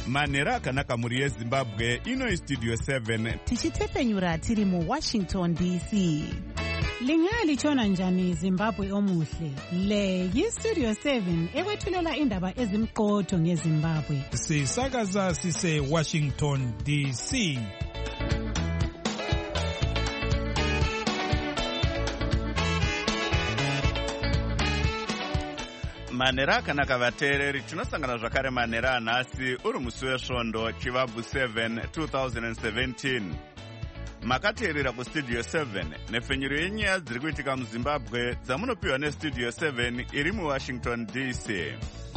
manhero akanaka mhuri yezimbabwe. Ino istudio 7 tichitepfenyura tiri muWashington DC. Lingaya lichona njani Zimbabwe omuhle? Le yistudio 7 ekwethulela indaba ezimqotho ngeZimbabwe. Sisakaza sise Washington DC. manhero akanaka vateereri. Tinosangana zvakare manhero anhasi uri musi wesvondo chivabvu 7 2017. Makateerera kustudio 7 nepfenyuro yenyaya dziri kuitika muzimbabwe dzamunopiwa nestudio 7 iri muWashington DC.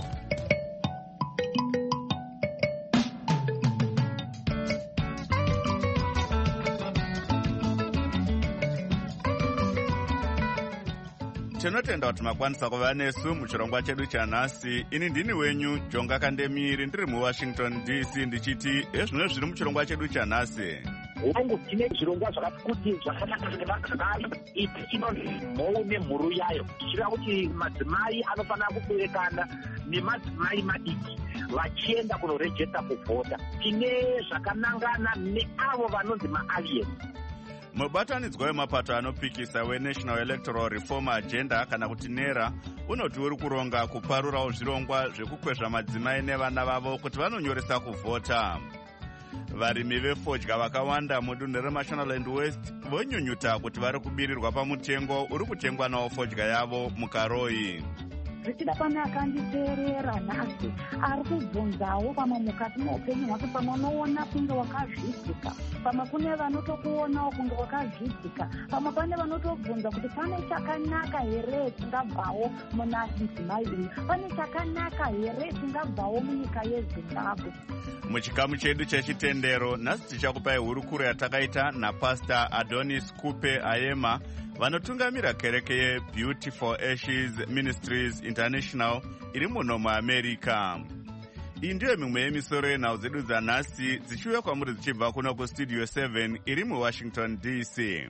tinotenda kuti makwanisa kuva nesu muchirongwa chedu chanhasi. Ini ndini wenyu Jonga Kandemiri ndiri muWashington DC ndichiti ezvino zviri muchirongwa chedu chanhasi. Wangu tine zvirongwa zvakati kuti zvakanaka nevagari iti inonzi mhou nemhuru yayo. Tichira kuti madzimai anofanira kuberekana nemadzimai madiki vachienda kunorejesta kuvhota. Tine zvakanangana neavo vanonzi maaliens. Mubatanidzwa wemapato anopikisa weNational Electoral Reform Agenda kana kuti NERA unoti uri kuronga kuparurawo zvirongwa zvekukwezva madzimai nevana vavo kuti vanonyoresa kuvhota. Varimi vefodya vakawanda mudunhu reMashonaland West vonyunyuta kuti vari kubirirwa pamutengo uri kutengwa nawo fodya yavo mukaroi. Zvichida pane akanditeerera nhasi ari kubvunzawo pamwe mukati muupenyu hwake, pamwe unoona kunge wakazvidzika, pamwe kune vanotokuonawo kunge wakazvidzika, pamwe pane vanotobvunza kuti pane chakanaka here tingabvawo muna mudzimai uyu, pane chakanaka here tingabvawo munyika yeZimbabwe. Muchikamu chedu chechitendero nhasi tichakupai hurukuro yatakaita naPastor Adonis Kupe Ayema vanotungamira kereke yeBeauty for Ashes Ministries International iri muno muAmerica. Iyi ndiyo mimwe yemisoro yenhau dzedu dzanhasi dzichiuya kwamuri dzichibva kuno kustudio 7 iri muWashington DC.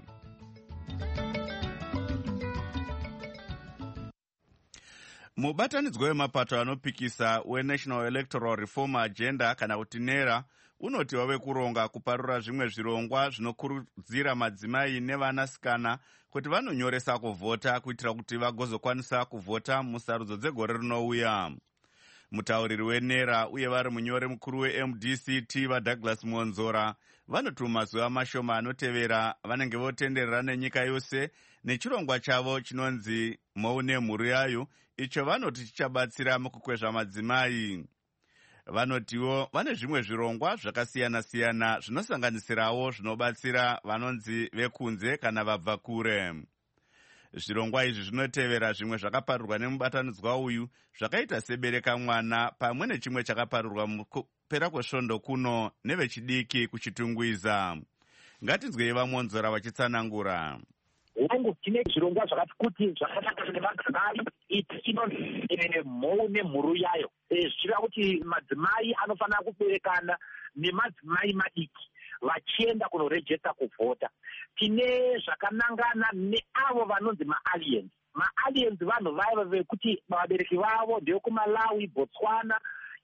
Mubatanidzwa wemapato anopikisa weNational Electoral Reform Agenda kana kuti NERA unoti wave kuronga kuparura zvimwe zvirongwa zvinokurudzira madzimai nevanasikana kuti vanonyoresa kuvhota kuitira kuti vagozokwanisa kuvhota musarudzo dzegore rinouya. Mutauriri weNERA uye vari munyori mukuru weMDCT vaDouglas Monzora vanoti mumazuva mashoma anotevera vanenge votenderera nenyika yose nechirongwa chavo chinonzi mhou nemhuru yayo, icho vanoti chichabatsira mukukwezva madzimai. Vanotiwo vane zvimwe zvirongwa zvakasiyana-siyana zvinosanganisirawo zvinobatsira vanonzi vekunze kana vabva kure. Zvirongwa izvi zvinotevera zvimwe zvakaparirwa nemubatanidzwa uyu zvakaita sebereka mwana pamwe nechimwe chakaparirwa mukupera kwesvondo kuno nevechidiki kuchitungwiza. Ngatinzwei vaMonzora vachitsanangura. Wangu tine zvirongwa zvakati kuti zvakanaka nevagari iti inonzi mhou nemhuru yayo. Zvichira kuti madzimai anofanira kuberekana nemadzimai madiki vachienda kunorejesta kuvhota. Tine zvakanangana neavo vanonzi maaliens. Maaliens vanhu vaiva vekuti vabereki vavo ndevekuMalawi, Botswana,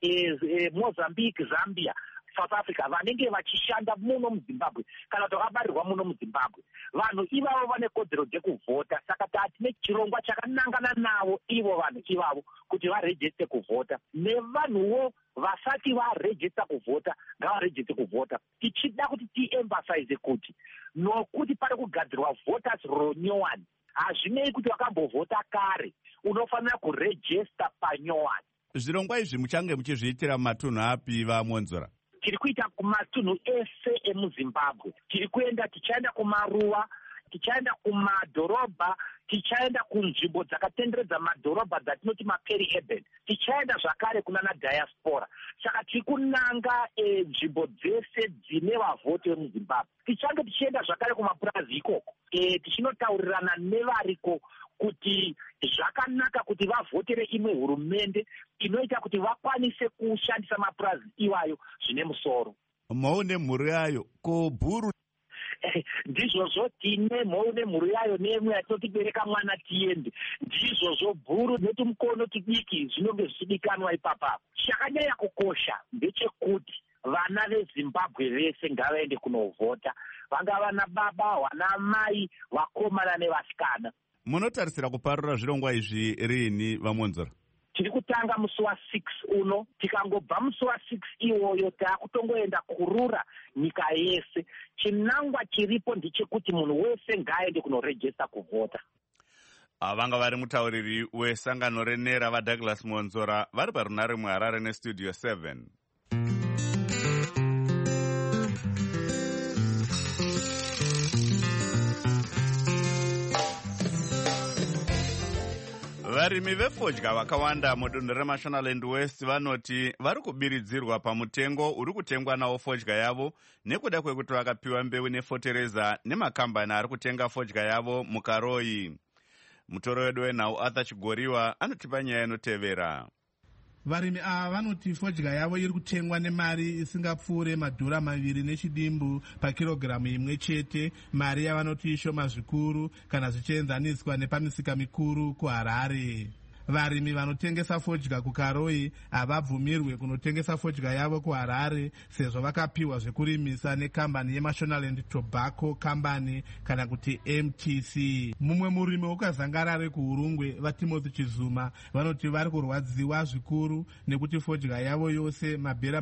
Mozambique, Zambia, South Africa, vanenge vachishanda muno muZimbabwe kana kuti vakabarirwa muno muZimbabwe. Vanhu ivavo vane kodzero dzekuvhota, saka tine chirongwa chakanangana navo ivo vanhu ivavo kuti varejeste kuvhota. Nevanhuwo vasati varejesta kuvhota ngavarejeste kuvhota. Tichida kuti tiemphasize kuti nokuti pari kugadzirwa voters roll nyowani, hazvinei kuti wakambovhota kare, unofanira kurejesta panyowani. Zvirongwa izvi muchange muchizviitira mumatunhu api vaMonzora? Tiri kuita kumatunhu ese emuZimbabwe. Tiri kuenda, tichaenda kumaruwa, tichaenda kumadhorobha, tichaenda kunzvimbo dzakatenderedza madhorobha dzatinoti maperi urban, tichaenda zvakare kunana diaspora. Saka tiri kunanga nzvimbo dzese dzine vavhoti vemuZimbabwe. Tichange tichienda zvakare kumapurazi ikoko, tichinotaurirana nevariko kuti zvakanaka kuti vavhotere imwe hurumende inoita kuti vakwanise kushandisa mapurazi iwayo zvine musoro. Mhou nemhuru yayo ko bhuru ndizvozvo tine mhou nemhuru yayo nemwe yatotibereka mwana tiende, ndizvozvo bhuru netumukono tudiki zvinonge zvichidikanwa ipapapo. Chakanyanya kukosha ndechekuti vana veZimbabwe vese ngavaende kunovhota, vangava vana baba, vana mai, vakomana nevasikana. Munotarisira kuparura zvirongwa izvi rini vaMonzora? Tiri kutanga musi wa6 uno, tikangobva musi wa6 iwoyo taakutongoenda kurura nyika yese. Chinangwa chiripo ndechekuti munhu wese ngaaende kunorejista kuvhota. Vanga vari mutauriri wesangano renera vaDouglas Monzora vari parunare muHarare neStudio 7. Varimi vefodya vakawanda mudunhu reMashonaland West vanoti vari kubiridzirwa pamutengo uri kutengwa nawo fodya yavo nekuda kwekuti vakapiwa mbeu nefotereza nemakambani ari kutenga fodya yavo muKaroi. Mutoro wedu wenhau Arthur Chigoriwa anotipa nyaya inotevera. Varimi ava vanoti fodya yavo iri kutengwa nemari isingapfuure madhora 2 nechidimbu pakirogiramu imwe chete, mari yavanoti ishoma zvikuru kana zvichienzaniswa nepamisika mikuru kuHarare. Varimi vanotengesa fodya kuKaroi havabvumirwe kunotengesa fodya yavo kuHarare sezvo vakapiwa zvekurimisa nekambani yeMashonaland Tobacco Company kana kuti MTC. Mumwe murimi wokazangarare kuHurungwe vaTimothy Chizuma vanoti vari kurwadziwa zvikuru nekuti fodya yavo yose mabhera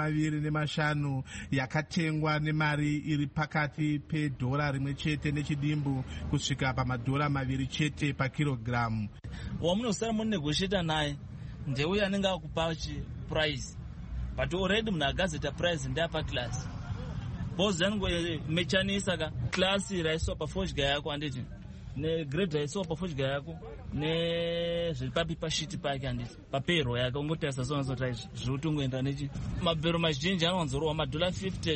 25 yakatengwa nemari iri pakati pedhora rimwe chete nechidimbu kusvika pamadhora 2 chete pakirogiramu. Wamunosara munegotiata naye ndeuyo anenge akupa price, but already munhu agazeta price ndeapa class bozi anenge mechanisa ka class raiswa pafodya yako anditi negrade raiswa pafodya yako nezviri papipa sheet pake handiti papero yake ungotarisa sonazota izvi zviri kutongoenda nechi mabhero mazhinji anowanzorowa $50,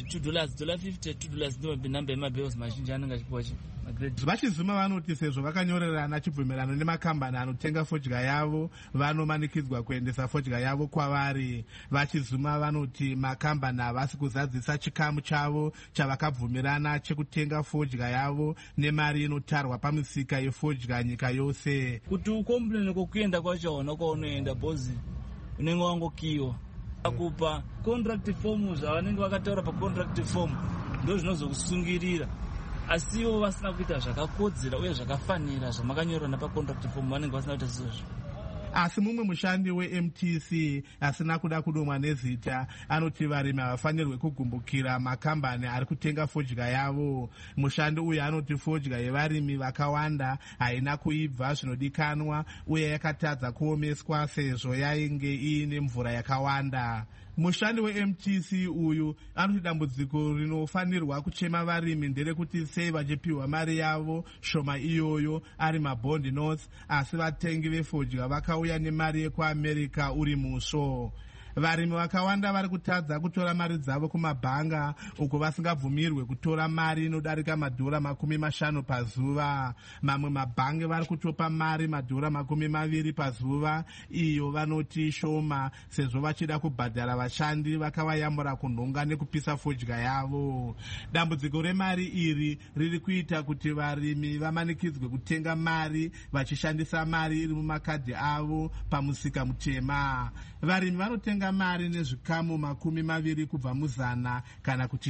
$52 ndiwo namba yemabheros mazhinji anenge achipiwa chi. Vachizuma vanoti sezvo vakanyorerana chibvumirano nemakambani anotenga fodya yavo vanomanikidzwa kuendesa fodya yavo kwavari. Vachizuma vanoti makambani havasi kuzadzisa chikamu chavo chavakabvumirana chekutenga fodya yavo nemari inotarwa pamisika yefodya nyika yose. Kuti ukomplene kokuenda kwachaona kwaunoenda bhozi unenge wangokiwa akupa contract form zvavanenge vakataura pacontract form ndo zvinozokusungirira, asiwo vasina kuita zvakakodzera uye zvakafanira zvamakanyorana pacontract form vanenge vasina kuita izvozvo. Asi mumwe mushandi weMTC asina kuda kudomwa nezita anoti varimi havafanirwe kugumbukira makambani ari kutenga fodya yavo. Mushandi uyu anoti fodya yevarimi vakawanda haina kuibva zvinodikanwa uye yakatadza kuomeswa sezvo yainge iine mvura yakawanda. Mushandi weMTC uyu anoti dambudziko rinofanirwa kuchema varimi nderekuti sei vachipiwa mari yavo shoma iyoyo ari mabond notes, asi vatengi vefodya vakauya nemari yekuAmerica uri musvo. Varimi vakawanda vari kutadza kutora mari dzavo kumabhanga uko vasingabvumirwe kutora mari inodarika madhora 50 pazuva. Mamwe mabhangi vari kutopa mari madhora 20 pazuva, iyo vanoti shoma sezvo vachida kubhadhara vashandi vakavayamura kunhonga nekupisa fodya yavo. Dambudziko remari iri riri kuita kuti varimi vamanikidzwe kutenga mari vachishandisa mari iri mumakadhi avo pamusika mutema. Varimi vanotenga mari nezvikamu 20 kubva muzana kana kuti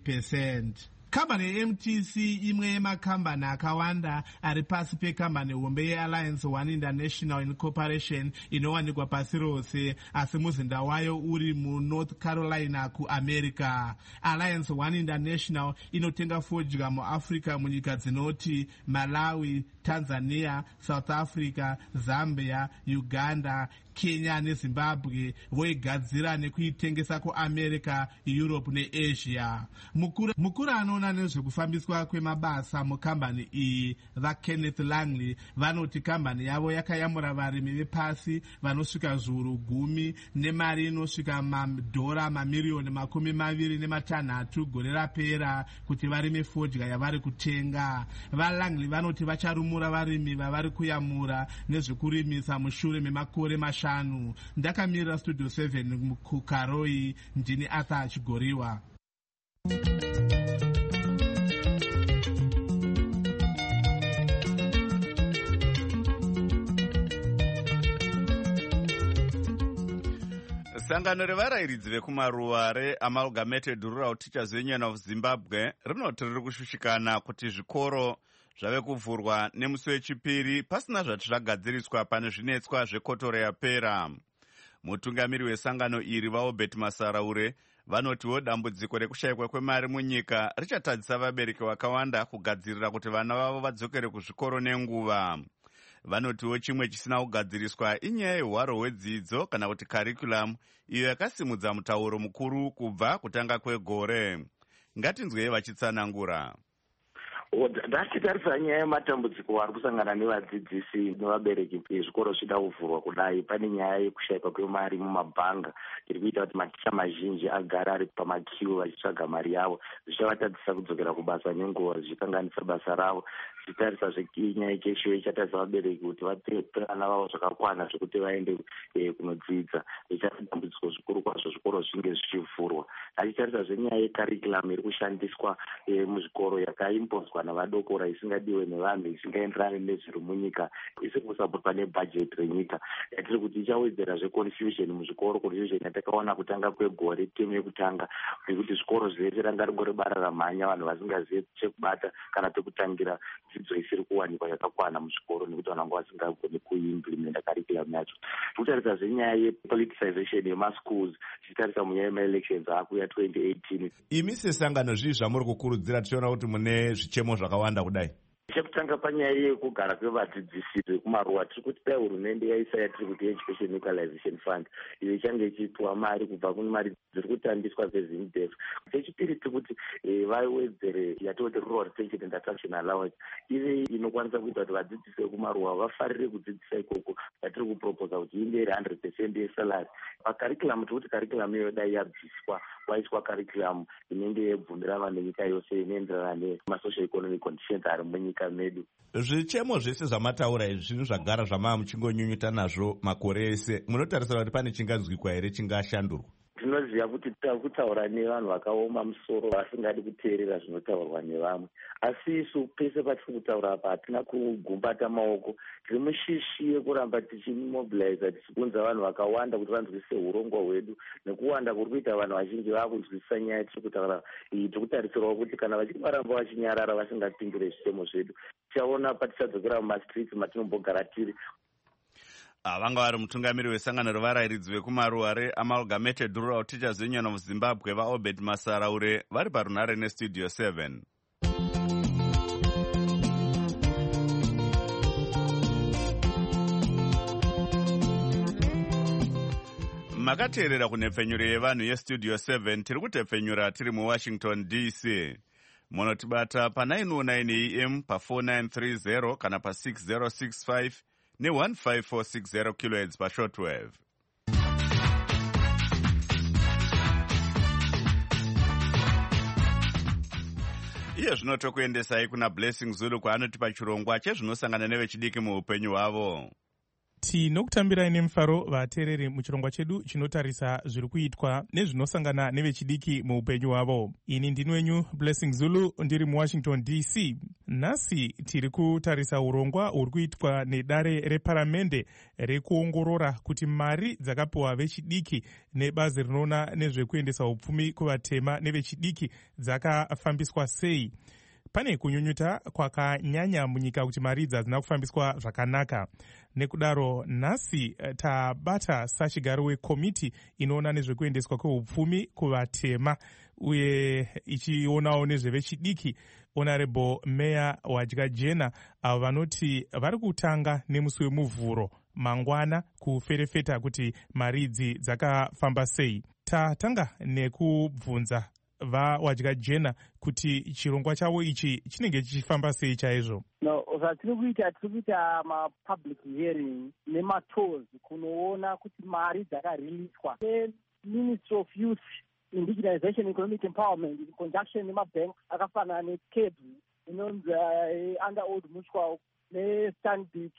20%. Kambani yeMTC imwe yemakambani akawanda ari pasi pekambani hombe yeAlliance One International Incorporation inowanikwa pasi rose, asi muzinda wayo uri muNorth Carolina kuAmerica. Alliance One International inotenga fodya muAfrica munyika dzinoti Malawi, Tanzania, South Africa, Zambia, Uganda, Kenya neZimbabwe, voigadzira nekuitengesa kuAmerica, Europe neAsia. Mukuru anoona nezvekufambiswa kwemabasa mukambani iyi vaKenneth Langley vanoti kambani yavo yakayamura varimi vepasi vanosvika zviuru 10 nemari inosvika madhora mamiliyoni 26 gore rapera kuti varime fodya yavari kutenga. VaLangley vanoti vacharumura varimi vavari kuyamura nezvekurimisa mushure memakore 5. Ndakamirira Studio 7 kuKaroi, ndini Arthur Chigoriwa. Sangano revarairidzi vekumaruwa reAmalgamated Rural Teachers Union of Zimbabwe rinoti riri kushushikana kuti zvikoro zvave kuvhurwa nemusi wechipiri pasina zvati zvagadziriswa pane zvinetswa zvekotoro yapera. Mutungamiri wesangano iri vaObert Masaraure vanotiwo dambudziko rekushayikwa kwemari munyika richatadzisa vabereki vakawanda kugadzirira kuti vana vavo vadzokere kuzvikoro nenguva. Vanotiwo chimwe chisina kugadziriswa inyaya yehwaro hwedzidzo kana kuti curriculum iyo yakasimudza mutauro mukuru kubva kutanga kwegore. Ngatinzwei vachitsanangura. Ndachitarisa nyaya yematambudziko ari kusangana nevadzidzisi nevabereki zvikoro zvida kuvhurwa kudai. Pane nyaya yekushayikwa kwemari mumabhanga iri kuita kuti maticha mazhinji agara ari pamakiu vachitsvaga mari yavo, zvichavatadzisa kudzokera kubasa nenguva, zvichikanganisa basa ravo. Zvichitarisa zvenyaya yekesho ichatarisa vabereki kuti vape vana vavo zvakakwana zvekuti vaende kunodzidza. Ichava dambudziko zvikuru kwazvo zvikoro zvinge zvichivhurwa. Achitarisa zvenyaya yekarikulamu iri kushandiswa muzvikoro yakaimboswa navadokora isingadiwe nevanhu, isingaenderani nezviri munyika, isi kusapotwa nebhajeti renyika. Yatiri kuti ichawedzerazve confusion muzvikoro, confusion yatakaona kutanga kwegore temu yekutanga, nekuti zvikoro zvese ranga ringori bara ramhanya, vanhu vasingazive chekubata kana pekutangira dzidzo isiri kuwanikwa yakakwana muzvikoro, nekuti vanhu vanga vasingagoni kuimplementa curriculum yacho. Kutarisa zvenyaya yepoliticization yemaschools, tichitarisa munyaya yemaelections akuya 2018. Imi sesangano zvii zvamuri kukurudzira tichiona kuti mune zvichemo zvakawanda kudai? Chekutanga panyaya yekugara kwevadzidzisi vekumaruwa, tiri kuti dai hurumende yaisa yatiri kuti Education Equalization Fund iyo ichange ichipiwa mari kubva kune mari dziri kutambiswa zveZimDef. Chechipiri tiri kuti vawedzere yatoti Rural Retention and Attraction Allowance ive inokwanisa kuita kuti vadzidzisi vekumaruwa vafarire kudzidzisa ikoko, yatiri kuproposa kuti inge iri 100% yesalary. Pakarikulamu tiri kuti karikulamu iyo dai yabviswa, waiswa karikulamu inenge yebvumira vanhu venyika yose inoenderana nemasocial economic conditions ari munyika medu. Zvichemo zvese zvamataura izvi zvinhu zvagara zvamava muchingonyunyuta nazvo makore ese, munotarisira kuti pane chinganzwikwa here chingashandurwa? Tinoziva kuti takutaura nevanhu vakaoma musoro vasingadi kuteerera zvinotaurwa nevamwe, asi isu pese patiri kutaura apa hatina kugumbata maoko. Tiri mushishi yekuramba tichimobiliza, tichibvunza vanhu vakawanda kuti vanzwisise urongwa hwedu, nekuwanda kuri kuita vanhu vazhinji vakunzwisisa nyaya tiri kutaura iyi. Tiri kutarisirawo kuti kana vachinge varamba vachinyarara vasingapindure zvichemo zvedu, tichaona patichadzokera mumastreets matinombogara tiri. Vanga vari mutungamiri wesangano revarairidzi vekumaruwa reAmalgamated Rural Teachers Union of Zimbabwe vaObert Masaraure vari parunhare nestudio 7. Makateerera kunhepfenyuro yevanhu yestudio 7. Tiri kutepfenyura tiri muWashington DC. Munotibata pa909 AM pa4930 kana pa6065 ne15460 kHz pashortwave. Iye zvino tokuendesai kuna Blessing Zulu kwaanoti pachirongwa chezvinosangana nevechidiki muupenyu hwavo. Tinokutambirai nemufaro vateereri muchirongwa chedu chinotarisa zviri kuitwa nezvinosangana nevechidiki muupenyu hwavo. Ini ndini wenyu Blessing Zulu, ndiri muWashington DC. Nhasi tiri kutarisa urongwa huri kuitwa nedare reparamende rekuongorora kuti mari dzakapiwa vechidiki nebazi rinoona nezvekuendesa upfumi kuvatema nevechidiki dzakafambiswa sei. Pane kunyunyuta kwakanyanya munyika kuti mari idzi hadzina kufambiswa zvakanaka. Nekudaro nhasi tabata sachigaro wekomiti inoona nezvekuendeswa kweupfumi kuvatema uye ichionawo nezvevechidiki, Honorable Meya Wadyajena, avo vanoti vari kutanga nemusi wemuvhuro mangwana kuferefeta kuti mari idzi dzakafamba sei. Tatanga nekubvunza vaWadyajena kuti chirongwa chavo ichi chinenge chichifamba sei chaizvo. Zvatiri kuita mapublic hearing nematours kunoona kuti mari dzakariliswa neMinistry of Youth, Indigenization, Economic Empowerment in conjunction nemabank akafanana neCABS inonzi under Old Mutual neStanbic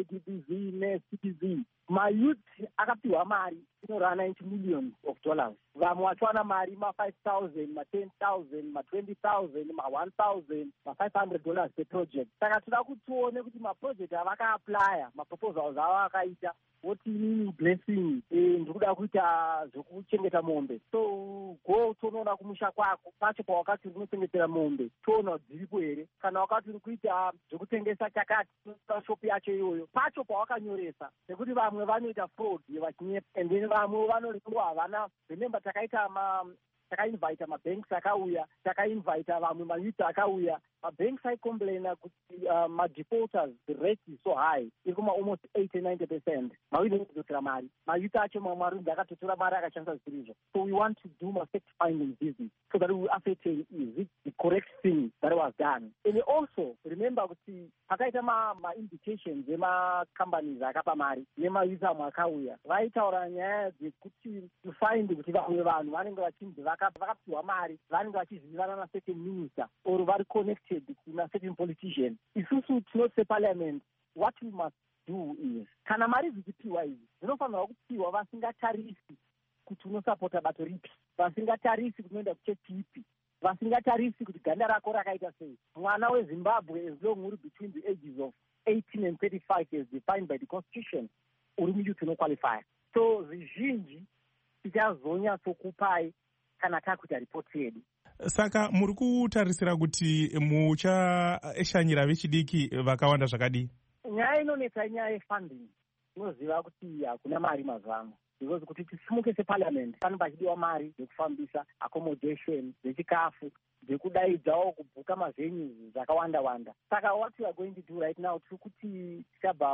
neIDBV neCBZ. Mayouth akapiwa mari inorana $90 million vamwe vachiwana mari ma$5,000 ma$10,000 ma$20,000 ma$1,000 ma$500 per project. Saka toda kuti tione kuti maproject avakaaplya maproposals avo akaita woti inini blessing ndiri kuda kuita zvokuchengeta mombe, so go tonoona kumusha kwako pacho pawakati uri kunochengetera mombe toona kuti dziripo here. Kana wakati uri kuita zvokutengesa chakati shopi yacho iyoyo pacho pawakanyoresa, nekuti vamwe vanoita fraud vachinyepa, and then vamwe vanorengwa havana. Remember takainvita mabanks akauya, takainvita vamwe mayuth akauya. Mabanks aicomplaina kuti madefaulters, the rate is so high, iri kuma almost 80-90%. Mawiri anototora mari, mayuth acho mamwe arunzi akatotora mari akashandisa zvirizvo. So we want to do fact finding business so that we will ascertain is it the correct thing that was done. And also remember kuti pakaita ma-invitations ema-companies akapa mari nemayuth amwe akauya, vaitaura nyaya dzekuti to find kuti vamwe vanhu vanenge vachinzi vakapiwa mari vanenge vachizivana na certain minister or vari connected to a certain politician. Isusu tinoti separliament, what we must do is kana mari dzichipiwa idzi dzinofanirwa kupiwa vasingatarisi kuti unosapota bato ripi, vasingatarisi kuti unoenda kuchechi ipi, vasingatarisi kuti ganda rako rakaita sei. Mwana weZimbabwe, as long uri between the ages of 18 and 35 as defined by the constitution, uri muyuth unoqualify. So zvizhinji tichazonyatsokupai kana takuita ripoti yedu. Saka muri kutarisira kuti muchashanyira vechidiki vakawanda zvakadii? Nyaya inonetsa inyaya yefunding. Tinoziva kuti hakuna mari mazuva, because kuti tisimuke separliament pane pachidiwa mari dzekufambisa, accommodation, dzechikafu, dzekudaidzawo kubhuka mavenues zvakawanda-wanda. Saka what we are going to do right now, tiri kuti tichabva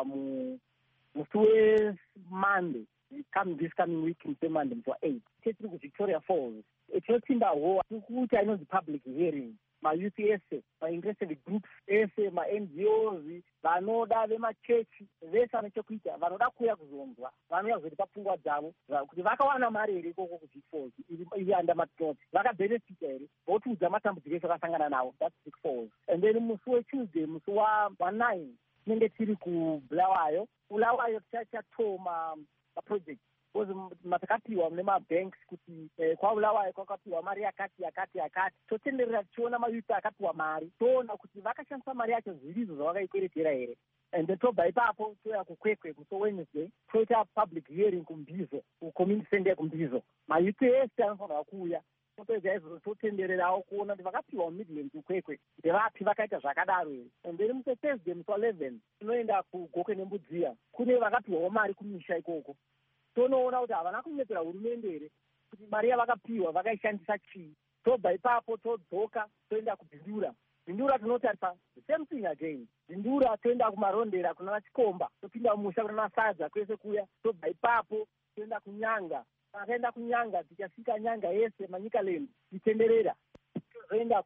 musi weMonday, this coming week musi weMonday musi wa8 tiri kuVictoria Falls. Tinotsimbawo tiri kuita inonzi public hearing. Mayuth ese, ma-interested groups ese, ma-NGOs, vanoda vemachechi vese vane chekuita, vanoda kuuya kuzonzwa, vanouya kuzoti papfungwa dzavo kuti vakawana mari here ikoko kuVic Falls iri under matoti, vakabenefita here, votiudza matambudziko ese vakasangana nawo, that's Vic Falls. And then musi weTuesday musi wa9 tinenge tiri kuBulawayo. Bulawayo tichatoma maproject matakapiwa nemabanks kuti kwaBulawayo kwakapiwa mari yakati. Totenderera tichiona mayuth akapiwa mari, toona kuti vakashandisa mari yacho zvirizo zvavakaikweretera here. And then tobva ipapo toya kuKwekwe musi Wednesday toita public hearing kuMbizo, kucommunity center kuMbizo. Mayuth ese anofanirwa kuuya. Topedza izvozvo totendererawo kuona kuti vakapiwa muMidlands kuKwekwe ndevapi vakaita zvakadaro here. And then musi Thursday musi wa11 tinoenda kuGokwe neMbudziya, kune vakapiwawo mari kumisha ikoko. Tonoona kuti havana kunyepera hurumende here kuti mari yavakapiwa vakaishandisa chii. Tobva ipapo todzoka toenda kuBhindura. Bhindura tinotarisa the same thing again. Bhindura toenda kumarondera kuna vachikomba, topinda mumusha kuna masadza kwese kuya. Tobva ipapo toenda kuNyanga. Takaenda kuNyanga tichasvika Nyanga yese maNyikaland tichitenderera. Tozoenda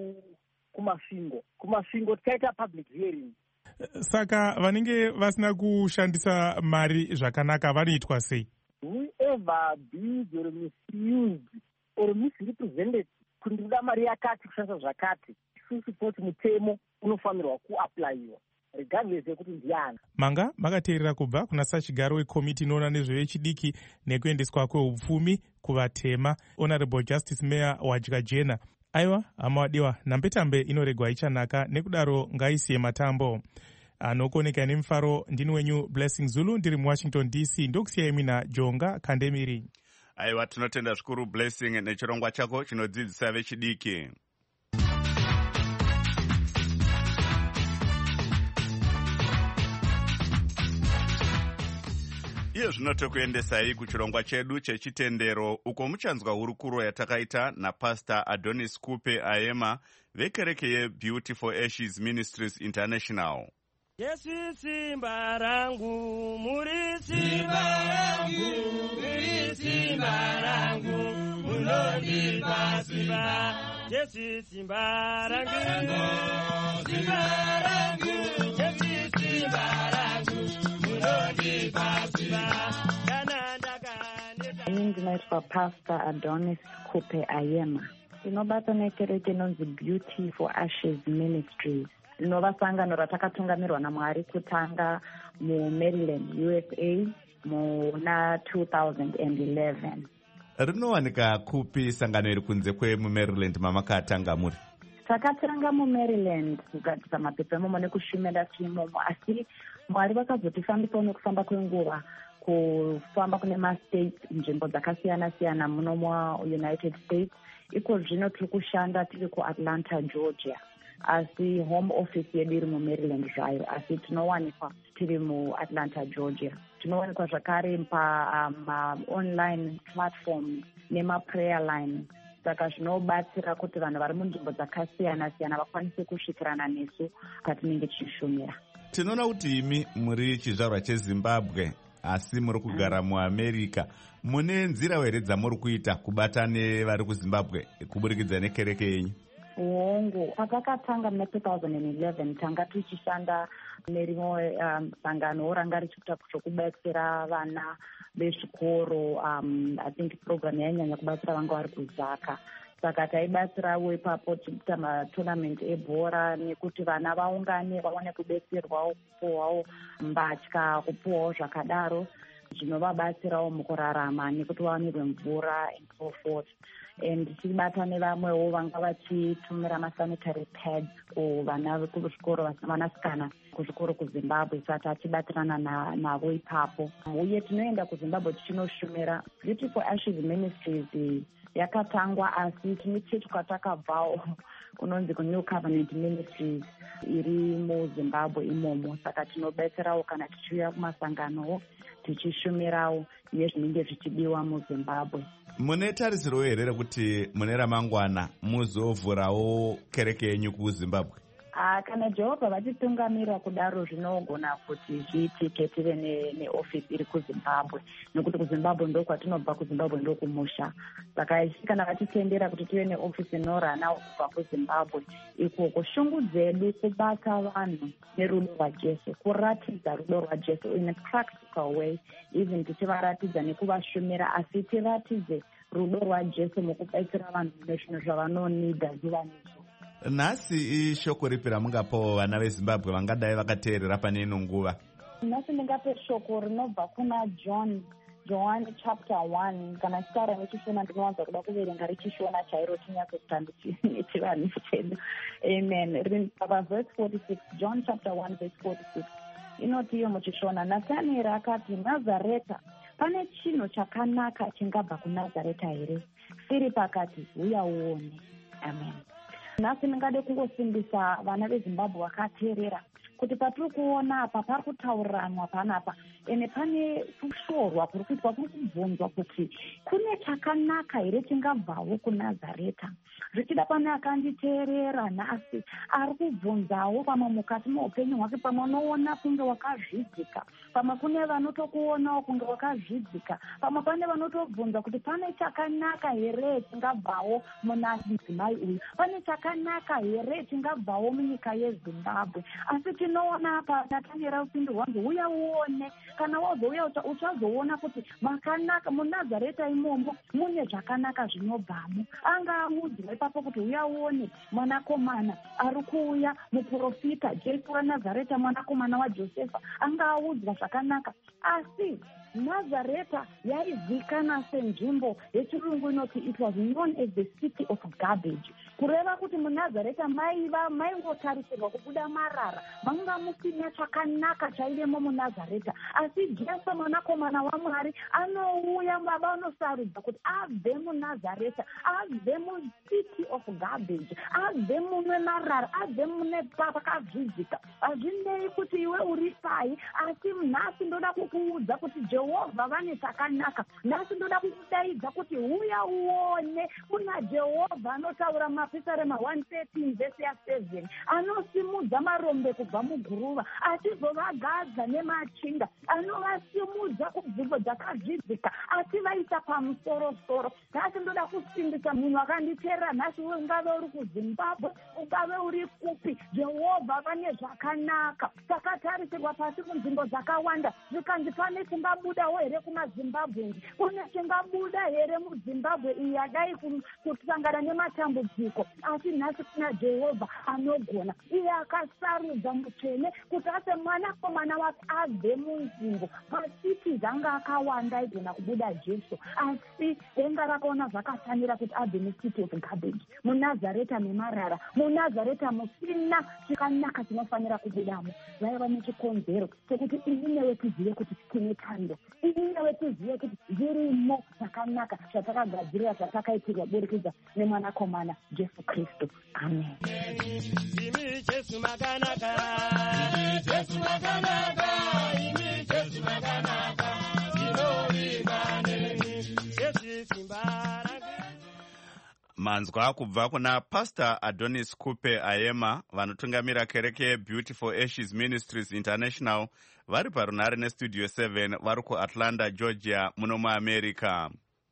kuMasvingo tikaita public hearing. Saka vanenge vasina kushandisa mari zvakanaka vanoitwa sei? Whoever bids or misused or misrepresented kuti ndinoda mari yakati kushandisa zvakati, isusu kuti mutemo unofanirwa kuaplayiwa regardless yekuti ndiani. Manga makateerera kubva kuna sachigaro wekomiti inoona nezvevechidiki nekuendeswa kweupfumi kuvatema, Honorable Justice Mayor Wadyajena. Aiwa, hama wadiwa, nambetambe inoregwa ichanaka, nekudaro ngaisiye matambo. Anokoneka nemufaro, ndini wenyu Blessing Zulu, ndiri muWashington DC, ndokusiyai mina Jonga Kandemiri. Aiwa, tinotenda zvikuru Blessing nechirongwa chako chinodzidzisa vechidiki. Iye zvino tokuendesai kuchirongwa chedu chechitendero, uko muchanzwa hurukuro yatakaita naPastor Adonis Kupe Ayema vekereke yeBeautiful Ashes Ministries International. Yesu simba rangu, muri simba rangu, muri simba rangu, munondipa simba. Yesu simba rangu, simba rangu, Yesu simba rangu, munondipa simba. Ini ndinoitwa Pastor Adonis Kupe Ayema. Ndinobata nekereke inonzi Beautiful Ashes Ministries. Rinova sangano ratakatungamirirwa naMwari kutanga muMaryland, USA muna 2011. Rinowanika kupi sangano iri kunze kwemumaryland mamakatanga muri? Takatanga mumaryland kugadzisa mapepa imomo nekushumira imomo, asi Mwari vakazotifambisa nekufamba kwenguva kufamba kune mastates, nzvimbo dzakasiyana-siyana muno muunited states. Iko zvino tiri kushanda tiri kuAtlanta, Georgia, asi home office yedu iri mumaryland zvayo, asi tinowanikwa tiri muAtlanta, Georgia. Tinowanikwa zvakare online platform nemaprayer line, saka zvinobatsira kuti vanhu vari munzvimbo dzakasiyana-siyana vakwanise kusvikirana nesu patinenge tichishumira. Tinoona kuti imi muri chizvarwa cheZimbabwe asi muri kugara muAmerica. Mune nzira here dzamuri kuita kubata nevari kuZimbabwe kuburikidza nekereke yenyu? Hongu, patakatanga muna 2011 tanga tichishanda nerimwe sangano ranga richikuita zvokubatsira vana vezvikoro. I think program yainyanya kubatsira vanga vari kuzaka, saka taibatsirawo ipapo tichita matournament ebhora nekuti vana vaungane vaone kubetserwawo, kupuwawo mbatya, kupuwawo zvakadaro zvinovabatsirawo mukurarama nekuti vawanirwe mvura and so forth. And tichibata nevamwewo vanga vachitumira masanitary pads kuvana kuzvikoro, vanasikana kuzvikoro kuZimbabwe, saka tichibatirana navo ipapo. Uye tinoenda kuZimbabwe tichinoshumira. Beautiful Ashes Ministries yakatangwa, asi timichechi kwatakabvawo kunonzi kuNew Covenant Ministries iri muZimbabwe imomo, saka tinobetserawo kana tichiuya kumasanganowo tichishumirawo nezvinenge zvichidiwa muZimbabwe. Mune tarisiro here rekuti mune ramangwana muzovhurawo kereke yenyu kuZimbabwe? Kana Jehovha vatitungamira kudaro zvinogona kuti zviitike tive neofisi iri kuZimbabwe, nekuti kuZimbabwe ndokwatinobva, kuZimbabwe ndokumusha. Saka kana vatitendera kuti tive neofisi inoranawo kubva kuZimbabwe, ikoko shungu dzedu kubata vanhu nerudo rwaJesu, kuratidza rudo rwaJesu in a practical way, even tichivaratidza nekuvashumira, asi tiratidze rudo rwaJesu mukubatsira vanhu nezvinhu zvavanonida zuva nezuva. Nhasi ishoko ripi ramungapawo vana veZimbabwe vangadai vakateerera pane ino nguva? Nhasi ndingape shoko rinobva kuna John chapter 1. Kana chitara nechishona ndinowanza kuda kuverenga richishona chairo tinyatsokutanda nechivanhu chedu. Amen. Verse 46, John chapter 1 verse 46. Inoti iyo muchishona, Nathanieri akati, Nazareta, pane chinhu chakanaka chingabva kuNazareta here? Filipo akati, uya uone. Amen. Nhasi ndingade kungosimbisa vana veZimbabwe vakateerera kuti patiri kuona apa pari kutauriranwa panapa, ene pane kushorwa kuri kuitwa, kuri kubvunzwa kuti kune chakanaka here chingabvawo kuNazareta. Zvichida pane akanditeerera nhasi ari kubvunzawo pamwe mukati meupenyu hwake, pamwe unoona kunge wakazvidzika, pamwe kune vanotokuonawo kunge wakazvidzika, pamwe pane vanotobvunza kuti pane chakanaka here chingabvawo muna mudzimai uyu, pane chakanaka here chingabvawo munyika yeZimbabwe. Asi tinoona apa Nathanieri upindu hwangu, uya uone. Kana wazouya uchazoona kuti makanaka muNazareta imomo mune zvakanaka zvinobvamo. Anga amudzwa ipapo kuti uya uone mwanakomana ari kuuya, muprofita Jesu waNazareta, mwanakomana waJosefa. Anga audzwa zvakanaka, asi Nazareta yaizikanwa senzvimbo yechirungu inoti it was known as the city of garbage. Kureva kuti muNazareta maingotarisirwa kubuda marara, manga musina chakanaka chaivemo muNazareta. Asi Jesu mwanakomana waMwari anouya, baba anosarudza kuti abve muNazareta, abve mucity of garbage, abve mune marara, abve mune pakazvidzika. Hazvinei kuti iwe uri pai, asi nhasi ndoda kukuudza kuti Jehovha vane chakanaka. Nhasi ndoda kukudaidza kuti uya uone. Kuna Jehovha anotaura mapisarema 113 vhesi ya7, anosimudza marombe kubva muguruva, achizovagadza nemachinda, anovasimudza kubvunzo dzakazvidzika, achivaisa pamusoro-soro. Nhasi ndoda kusimbisa munhu akanditeerera nhasi, ungave uri kuZimbabwe, ungave uri kupi, Jehovha vane zvakanaka. Takatarisirwa pasi kunzvimbo dzakawanda, zvikanzi pane chingabudawo here kumaZimbabwe, kune chingabuda here muZimbabwe iyi yadai kusangana nematambudziko. dambudziko, asi nhasi kuna Jehovha anogona, iye akasarudza mutsvene kuti ase mwanakomana wake abve munzvimbo. Pasiti zvanga akawanda aigona kubuda Jesu, asi denga rakaona zvakafanira kuti abve mucity of garbage, munazareta memarara, munazareta musina chikanaka chinofanira kubudamo. Zvaiva nechikonzero chekuti ini newe tizive kuti tine tariro, ini newe tizive kuti zvirimo zvakanaka zvatakagadzirira, zvatakaitirwa burikidza nemwanakomana Jesu Kristu. Amen. Imi Jesu makanaka, imi Jesu makanaka, imi Jesu makanaka, inoringane Jesu simbara. Manzwa kubva kuna Pastor Adonis Kupe Ayema, vanotungamira kereke Beautiful Ashes Ministries International, vari parunare neStudio 7 vari kuAtlanta, Georgia, muno muAmerica.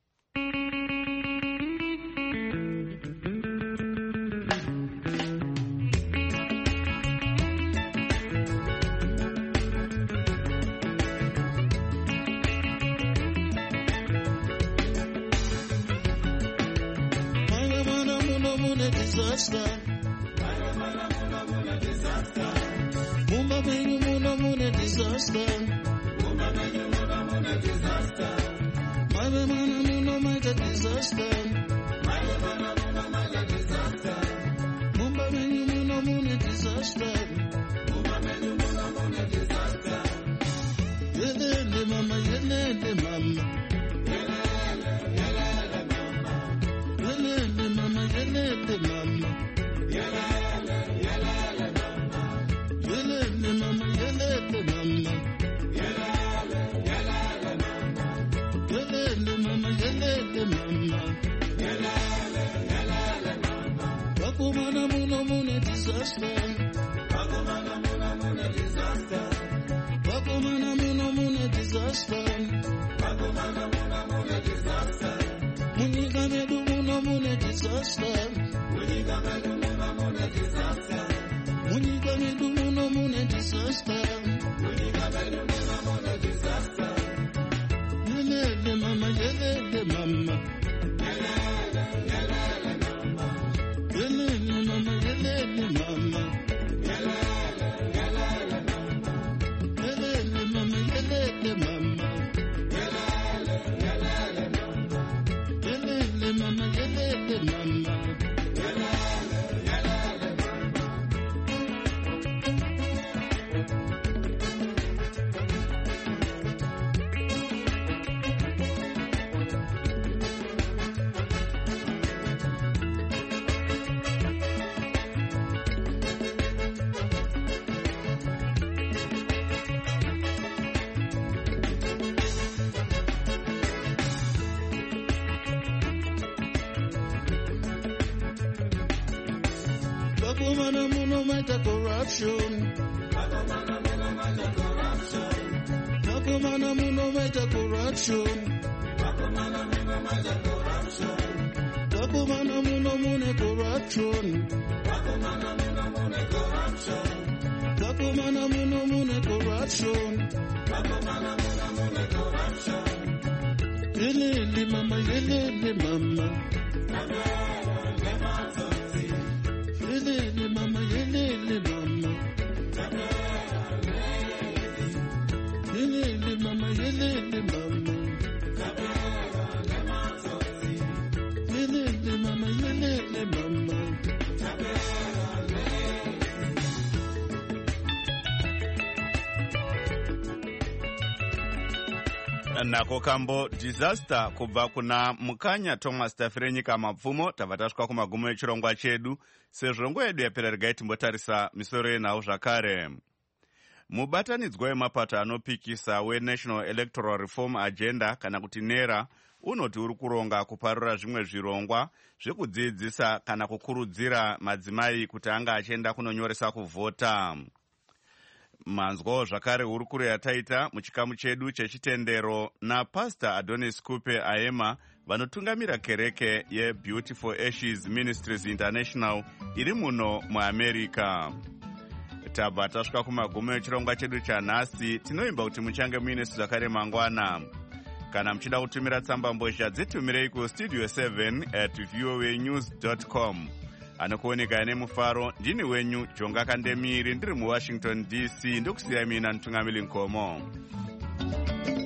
Pakumana muno maita corruption. Pakumana muno maita corruption. Pakumana muno maita corruption. Pakumana muno mune corruption. Pakumana muno mune corruption. Pakumana muno mune corruption. Pakumana muno mune corruption. Yelele mama, yelele mama. Yelele mama, yelele mama. Yelele mama, yelele mama. Yelele mama, yelele mama. Nako kambo disaster kubva kuna Mukanya Thomas Tafirenyika mapfumo. Tabva tasvika kumagumo echirongwa chedu. Sezvo nguva yedu yapera, regai timbotarisa misoro yenhau zvakare. Mubatanidzwa wemapato anopikisa weNational Electoral Reform Agenda kana kuti NERA unoti uri kuronga kuparura zvimwe zvirongwa zvekudzidzisa kana kukurudzira madzimai kuti anga achienda kunonyoresa kuvhota. Manzwawo zvakare hurukuro yataita muchikamu chedu chechitendero naPastor Adonis Kupe Ayema, vanotungamira kereke yeBeautiful Ashes Ministries International iri muno muAmerica. Tabva tasvika kumagumo echirongwa chedu chanhasi. Tinoimba kuti muchange muine zvakare mangwana. Kana muchida kutumira tsamba mbozha dzitumirei kustudio7@voanews.com. anokuoneka nemufaro. Ndini wenyu Jonga Kandemiri ndiri muWashington DC, ndokusiya mina Ntungamili Nkomo.